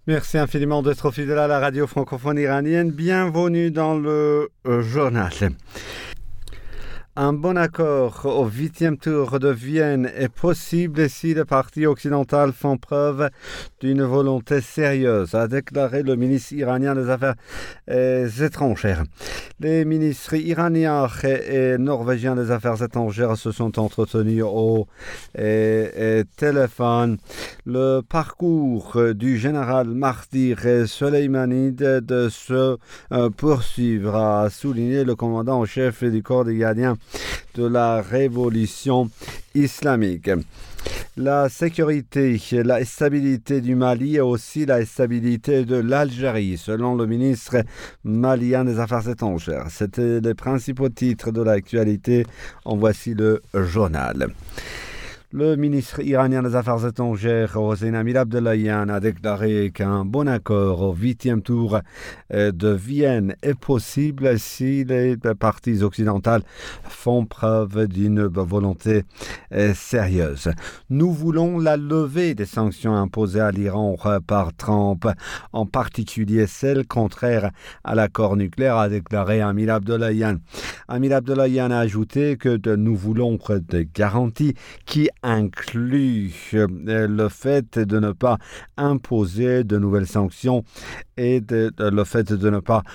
Merci infiniment d'être fidèle à la radio francophone iranienne. Bienvenue dans le journal. Un bon accord au 8e tour de Vienne est possible si les partis occidentaux font preuve d'une volonté sérieuse, a déclaré le ministre iranien des Affaires étrangères. Les ministres iraniens et norvégiens des Affaires étrangères se sont entretenus au téléphone. Le parcours du général Martir Soleimani de se poursuivra, a souligné le commandant en chef du corps des gardiens de la révolution islamique. La sécurité, la stabilité du Mali et aussi la stabilité de l'Algérie, selon le ministre malien des Affaires étrangères. C'était les principaux titres de l'actualité. En voici le journal. Le ministre iranien des Affaires étrangères, Hossein Amir-Abdollahian, a déclaré qu'un bon accord au 8e tour de Vienne est possible si les partis occidentaux font preuve d'une volonté sérieuse. Nous voulons la levée des sanctions imposées à l'Iran par Trump, en particulier celles contraires à l'accord nucléaire, a déclaré Amir-Abdollahian. Amir-Abdollahian a ajouté que nous voulons des garanties qui inclut le fait de ne pas imposer de nouvelles sanctions et le fait de ne pas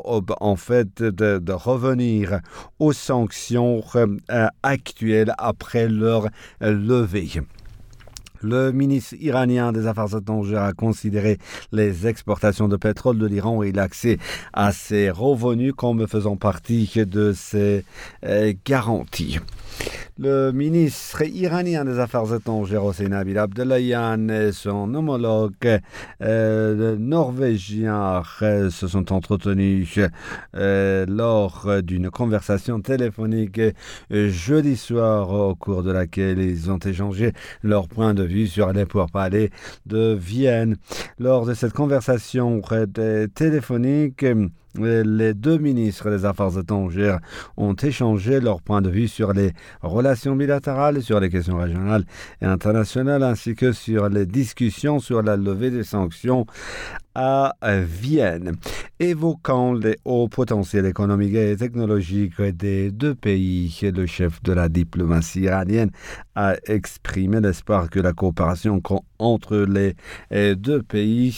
de revenir aux sanctions actuelles après leur levée. Le ministre iranien des Affaires étrangères a considéré les exportations de pétrole de l'Iran et l'accès à ses revenus comme faisant partie de ces garanties. Le ministre iranien des Affaires étrangères, Hossein Amir-Abdollahian, et son homologue norvégien se sont entretenus lors d'une conversation téléphonique jeudi soir, au cours de laquelle ils ont échangé leur point de vue sur les pourparlers de Vienne. Lors de cette conversation téléphonique, les deux ministres des Affaires étrangères ont échangé leur point de vue sur les relations bilatérales, sur les questions régionales et internationales, ainsi que sur les discussions sur la levée des sanctions à Vienne, évoquant les hauts potentiels économiques et technologiques des deux pays. Le chef de la diplomatie iranienne a exprimé l'espoir que la coopération entre les deux pays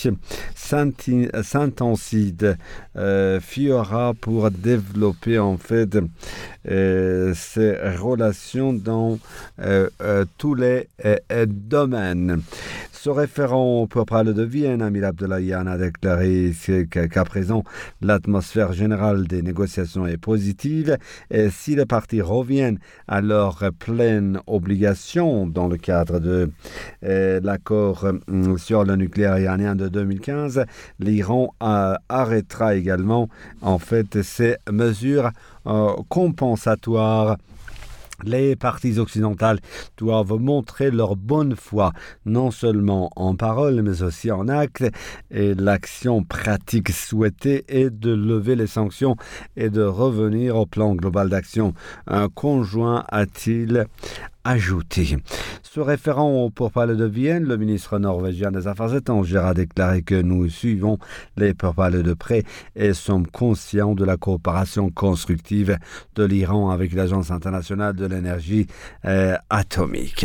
s'intensifiera pour développer en fait ces relations dans tous les domaines. Se référant au pourparlers de Vienne, Amir-Abdollahian a déclaré qu'à présent, l'atmosphère générale des négociations est positive et si les parties reviennent à leur pleine obligation dans le cadre de l'accord sur le nucléaire iranien de 2015, l'Iran arrêtera également en fait ces mesures compensatoires. Les partis occidentaux doivent montrer leur bonne foi, non seulement en parole, mais aussi en acte. Et l'action pratique souhaitée est de lever les sanctions et de revenir au plan global d'action conjoint, a-t-il ajouté. Se référant au pourparlers de Vienne, le ministre norvégien des Affaires étrangères a déclaré que nous suivons les pourparlers de près et sommes conscients de la coopération constructive de l'Iran avec l'Agence internationale de l'énergie atomique.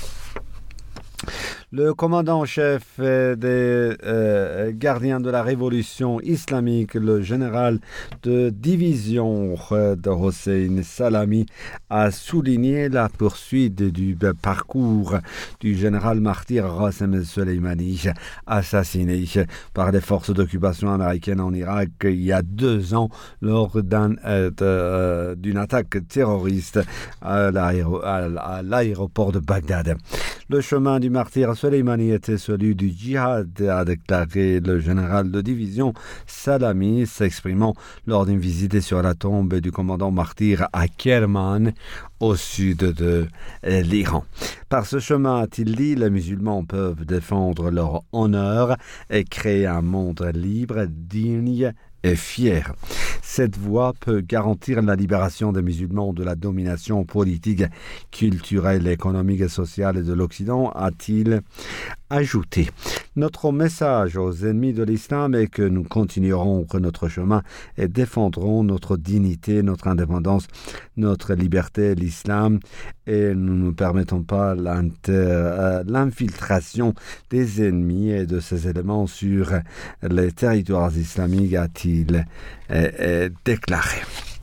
Le commandant en chef des gardiens de la révolution islamique, le général de division de Hossein Salami, a souligné la poursuite du parcours du général martyr Qasem Soleimani, assassiné par les forces d'occupation américaines en Irak il y a 2 ans lors d'une attaque terroriste à l'aéroport de Bagdad. Le chemin du martyr Soleimani était celui du djihad, a déclaré le général de division Salami, s'exprimant lors d'une visite sur la tombe du commandant martyr à Kerman, au sud de l'Iran. Par ce chemin, a-t-il dit, les musulmans peuvent défendre leur honneur et créer un monde libre, digne est fier. Cette voie peut garantir la libération des musulmans de la domination politique, culturelle, économique et sociale de l'Occident, a-t-il ajouté. Notre message aux ennemis de l'islam est que nous continuerons notre chemin et défendrons notre dignité, notre indépendance, notre liberté, l'islam, et nous ne permettons pas l'infiltration des ennemis et de ces éléments sur les territoires islamiques, a-t-il déclaré.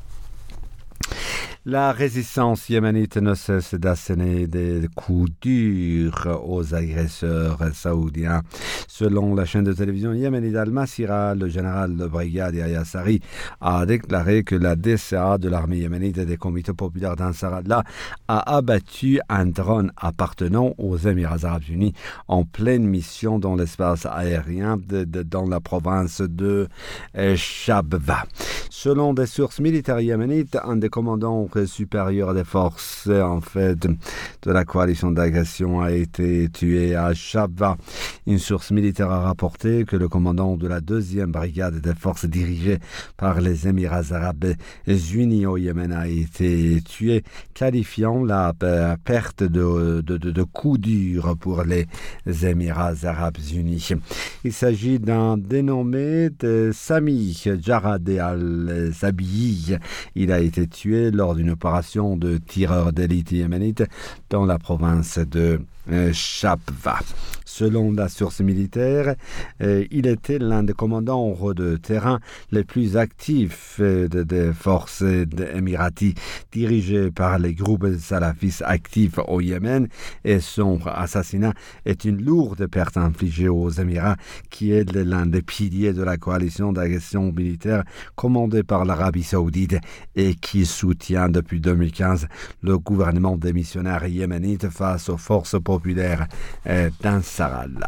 La résistance yéménite ne cesse d'asséner des coups durs aux agresseurs saoudiens. Selon la chaîne de télévision yéménite Al-Masira, le général de brigade Yahya Sarri a déclaré que la DCA de l'armée yéménite et des comités populaires d'Ansar Allah a abattu un drone appartenant aux Émirats arabes unis en pleine mission dans l'espace aérien dans la province de Shabwa. Selon des sources militaires yéménites, un des commandants supérieurs des forces de la coalition d'agression a été tué à Shabwa. Une source militaire a rapporté que le commandant de la 2e brigade des forces dirigées par les Émirats arabes unis au Yémen a été tué, qualifiant la perte de coups durs pour les Émirats arabes unis. Il s'agit d'un dénommé Sami Jarad al-Zabiyi. Il a été tué lors d'une opération de tireurs d'élite yéménite dans la province de Shabwa. Selon la source militaire, il était l'un des commandants de terrain les plus actifs des forces émiraties dirigées par les groupes salafistes actifs au Yémen, et son assassinat est une lourde perte infligée aux Émirats, qui est l'un des piliers de la coalition d'agression militaire commandée par l'Arabie saoudite et qui soutient depuis 2015 le gouvernement démissionnaire yéménite face aux forces populaires d'Ansar Allah.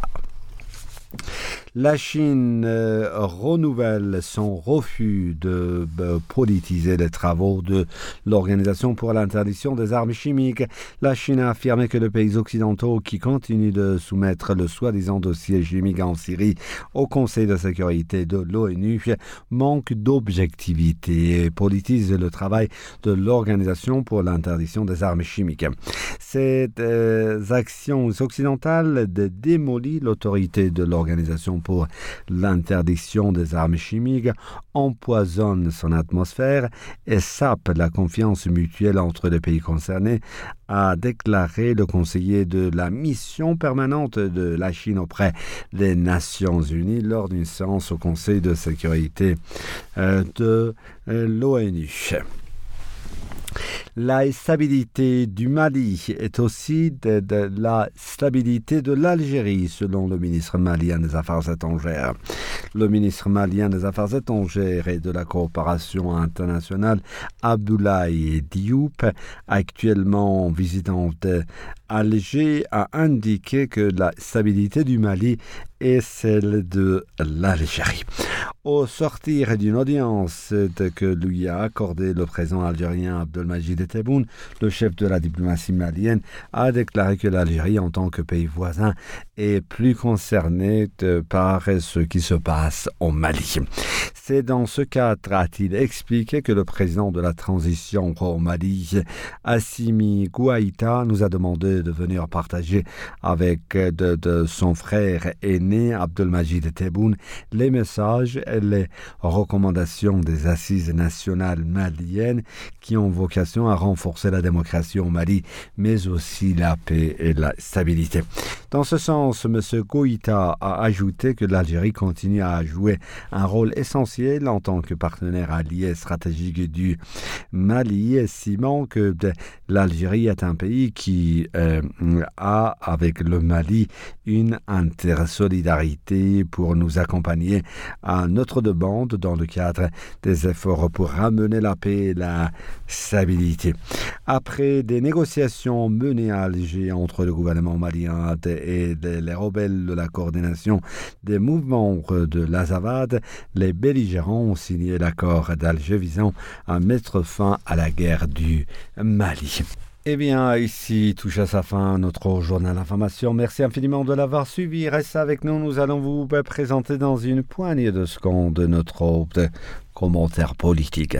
La Chine renouvelle son refus de politiser les travaux de l'Organisation pour l'interdiction des armes chimiques. La Chine a affirmé que les pays occidentaux qui continuent de soumettre le soi-disant dossier chimique en Syrie au Conseil de sécurité de l'ONU manquent d'objectivité et politisent le travail de l'Organisation pour l'interdiction des armes chimiques. Ces actions occidentales démolissent l'autorité de l'Organisation pour l'interdiction des armes chimiques, empoisonnent son atmosphère et sapent la confiance mutuelle entre les pays concernés, a déclaré le conseiller de la mission permanente de la Chine auprès des Nations Unies lors d'une séance au Conseil de sécurité de l'ONU. La stabilité du Mali est aussi de la stabilité de l'Algérie, selon le ministre malien des Affaires étrangères. Le ministre malien des Affaires étrangères et de la coopération internationale, Abdoulaye Diop, actuellement visitant Alger, a indiqué que la stabilité du Mali est celle de l'Algérie. Au sortir d'une audience que lui a accordée le président algérien Abdelmadjid Tebboune, le chef de la diplomatie malienne a déclaré que l'Algérie, en tant que pays voisin, est plus concernée par ce qui se passe au Mali. C'est dans ce cadre, a-t-il expliqué, que le président de la transition au Mali, Assimi Goïta, nous a demandé de venir partager avec de son frère aîné, Abdelmadjid Tebboune, les messages et les recommandations des assises nationales maliennes qui ont vocation à renforcer la démocratie au Mali, mais aussi la paix et la stabilité. Dans ce sens, M. Goïta a ajouté que l'Algérie continue à jouer un rôle essentiel en tant que partenaire allié stratégique du Mali, estimant que l'Algérie est un pays qui a avec le Mali une intersolidarité pour nous accompagner à notre demande dans le cadre des efforts pour ramener la paix et la stabilité. Après des négociations menées à Alger entre le gouvernement malien et les rebelles de la coordination des mouvements de l'Azawad, les belligérants ont signé l'accord d'Alger visant à mettre fin à la guerre du Mali. Eh bien, ici touche à sa fin notre journal d'information. Merci infiniment de l'avoir suivi. Restez avec nous. Nous allons vous présenter dans une poignée de secondes notre commentaire politique.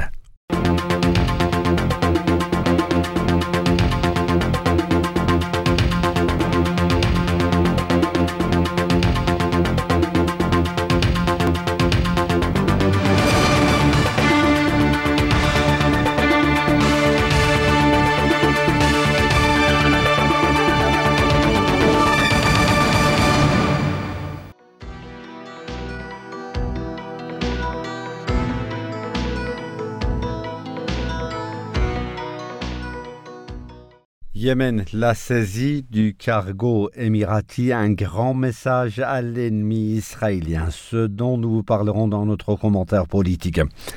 Yémen, la saisie du cargo émirati, un grand message à l'ennemi israélien, ce dont nous vous parlerons dans notre commentaire politique.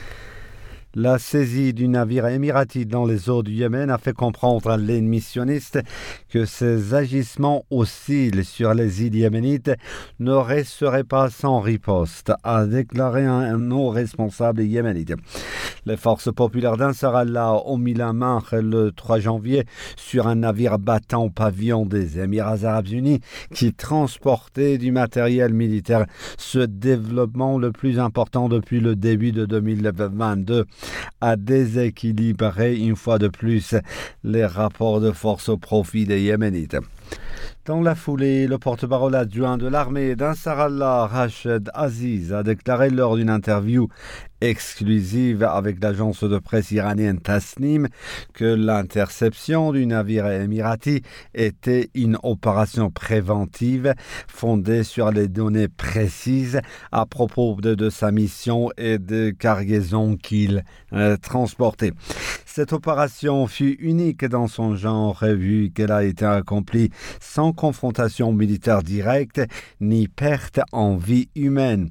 La saisie du navire émirati dans les eaux du Yémen a fait comprendre à l'ennemi sioniste que ses agissements oscillent sur les îles yéménites ne resteraient pas sans riposte, a déclaré un haut responsable yéménite. Les forces populaires d'Ansarallah ont mis la main le 3 janvier sur un navire battant pavillon des Émirats arabes unis qui transportait du matériel militaire, ce développement le plus important depuis le début de 2022 a déséquilibré une fois de plus les rapports de force au profit des Yéménites. Dans la foulée, le porte-parole adjoint de l'armée d'Ansarallah, Rached Aziz, a déclaré lors d'une interview exclusive avec l'agence de presse iranienne Tasnim que l'interception du navire émirati était une opération préventive fondée sur les données précises à propos de sa mission et de cargaison qu'il transportait. Cette opération fut unique dans son genre, vu qu'elle a été accomplie sans confrontation militaire directe ni perte en vie humaine.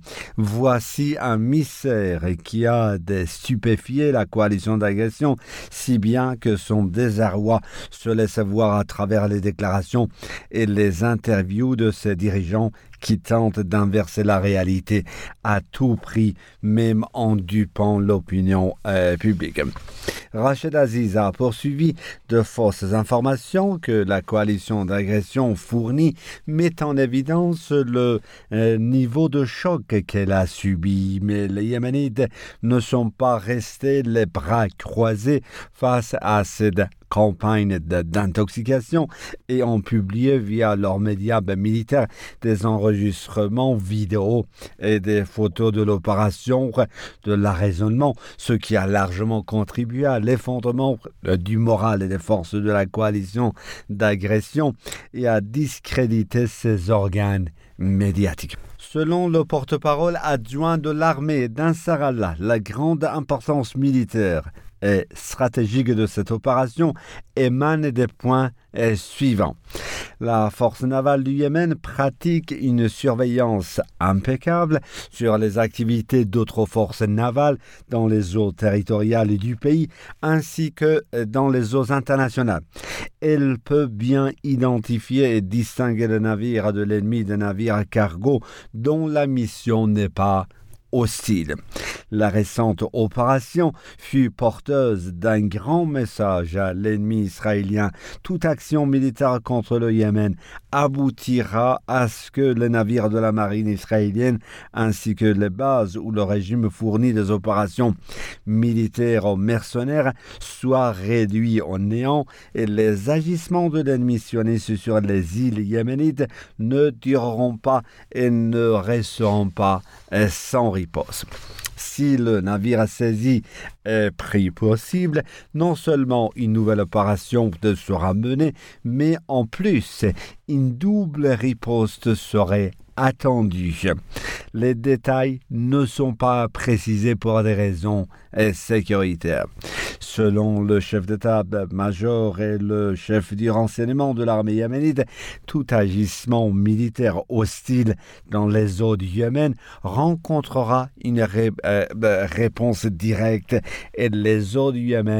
Voici un mystère qui a stupéfié la coalition d'agression, si bien que son désarroi se laisse voir à travers les déclarations et les interviews de ses dirigeants qui tentent d'inverser la réalité à tout prix, même en dupant l'opinion publique. Rached Aziz a poursuivi de fausses informations que la coalition d'agression fournit met en évidence le niveau de choc qu'elle a subi, mais les Yéménites ne sont pas restés les bras croisés face à cette campagne d'intoxication et ont publié via leurs médias militaires des enregistrements vidéo et des photos de l'opération de l'arraisonnement, ce qui a largement contribué à l'effondrement du moral et des forces de la coalition d'agression et à discréditer ses organes médiatiques. Selon le porte-parole adjoint de l'armée d'Ansarallah, la grande importance militaire et stratégique de cette opération émane des points suivants. La force navale du Yémen pratique une surveillance impeccable sur les activités d'autres forces navales dans les eaux territoriales du pays ainsi que dans les eaux internationales. Elle peut bien identifier et distinguer le navire de l'ennemi des navires cargo dont la mission n'est pas hostile. La récente opération fut porteuse d'un grand message à l'ennemi israélien. Toute action militaire contre le Yémen aboutira à ce que les navires de la marine israélienne ainsi que les bases où le régime fournit des opérations militaires aux mercenaires soient réduits au néant et les agissements de l'ennemi sioniste sur les îles yéménites ne dureront pas et ne resteront pas sans riposte. Si le navire saisi est pris possible, non seulement une nouvelle opération sera menée, mais en plus, une double riposte serait attendue. Les détails ne sont pas précisés pour des raisons sécuritaires. Selon le chef d'état-major et le chef du renseignement de l'armée yéménite, tout agissement militaire hostile dans les eaux du Yémen rencontrera une réponse directe et les eaux du Yémen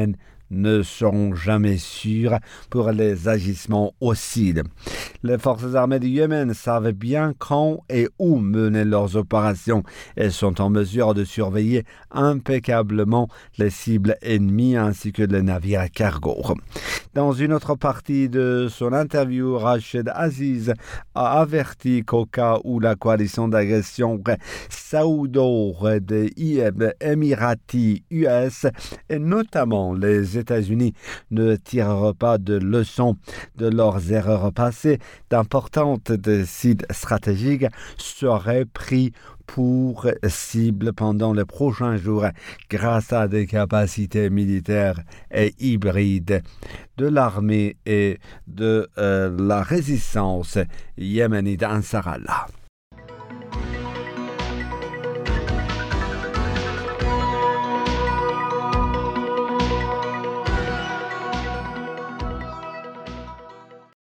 ne seront jamais sûrs pour les agissements hostiles. Les forces armées du Yémen savent bien quand et où mener leurs opérations et sont en mesure de surveiller impeccablement les cibles ennemies ainsi que les navires cargo. Dans une autre partie de son interview, Rachid Aziz a averti qu'au cas où la coalition d'agression saoudo-émirati US et notamment les États-Unis ne tireraient pas de leçons de leurs erreurs passées, d'importantes sites stratégiques seraient pris pour cible pendant les prochains jours grâce à des capacités militaires et hybrides de l'armée et de la résistance yéménite Ansar Allah.